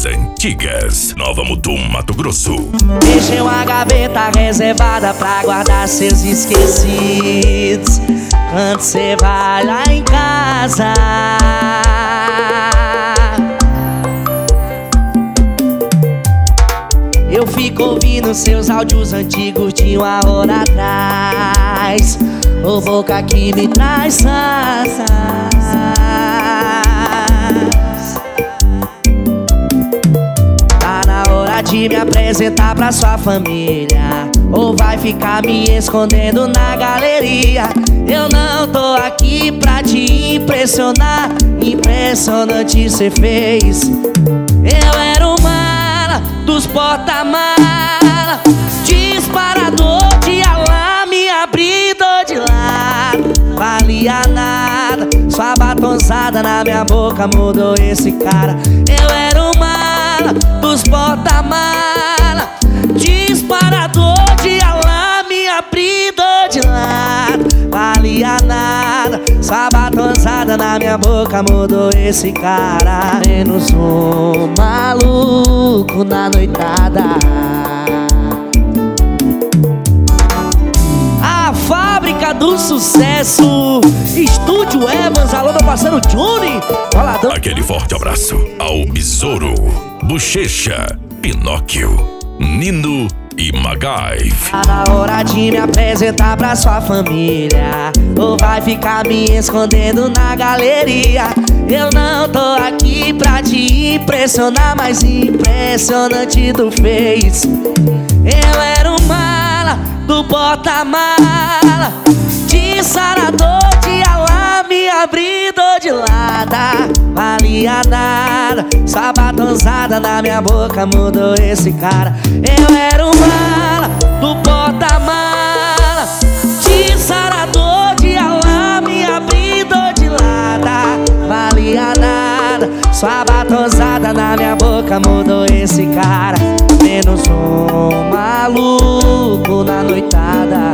antigas, Nova Mutum, Mato Grosso. Deixei uma gaveta reservada pra guardar seus esquecidos. Quando cê vai lá em casa, eu fico ouvindo seus áudios antigos de uma hora atrás. Ô boca que me traz saudades. Tá na hora de me apresentar pra sua família, ou vai ficar me escondendo na galeria? Eu não tô aqui pra te impressionar, impressionante cê fez. Eu era o mala dos porta-mala, disparador de alarme, abridor de lado. Valia nada, sua batonzada na minha boca mudou esse cara. Eu era o mala dos porta-mala, disparador de alarme, abridor de lado. Valia nada, sua batonzada na minha boca mudou esse cara. Menos um maluco na noitada. A fábrica do sucesso, Estúdio Evans, alô meu parceiro Johnny. Boladão. Aquele forte abraço ao Besouro, Bochecha, Pinóquio, Nino e MacGyver. Tá na hora de me apresentar pra sua família, ou vai ficar me escondendo na galeria? Eu não tô aqui pra te impressionar, mas impressionante tu fez. Eu era um mala do porta-mala, disparador de alarme, abridor de lada. Valia nada, sua batonzada na minha boca mudou esse cara. Eu era um mala do porta-mala, disparador de alarme, abridor de lada. Valia nada, sua batonzada na minha boca mudou esse cara. Menos um maluco na noitada.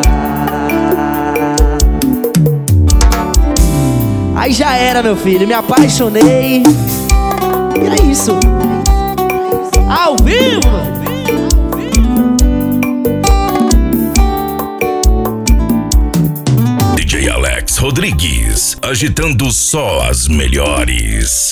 Aí já era, meu filho, me apaixonei. E é isso. Ao vivo. DJ Alex Rodrigues, agitando só as melhores.